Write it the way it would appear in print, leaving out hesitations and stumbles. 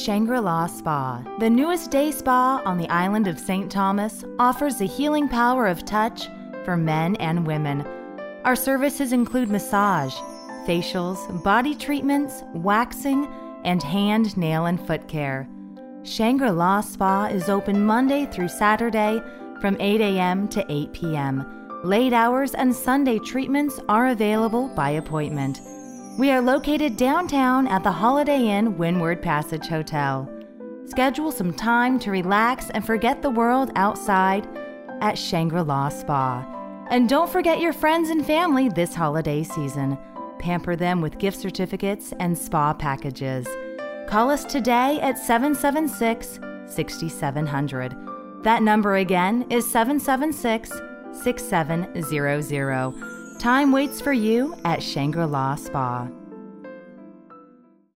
Shangri-La Spa. The newest day spa on the island of St. Thomas offers the healing power of touch for men and women. Our services include massage, facials, body treatments, waxing, and hand, nail, and foot care. Shangri-La Spa is open Monday through Saturday from 8 a.m. to 8 p.m. Late hours and Sunday treatments are available by appointment. We are located downtown at the Holiday Inn Windward Passage Hotel. Schedule some time to relax and forget the world outside at Shangri-La Spa. And don't forget your friends and family this holiday season. Pamper them with gift certificates and spa packages. Call us today at 776-6700. That number again is 776-6700. Time waits for you at Shangri-La Spa.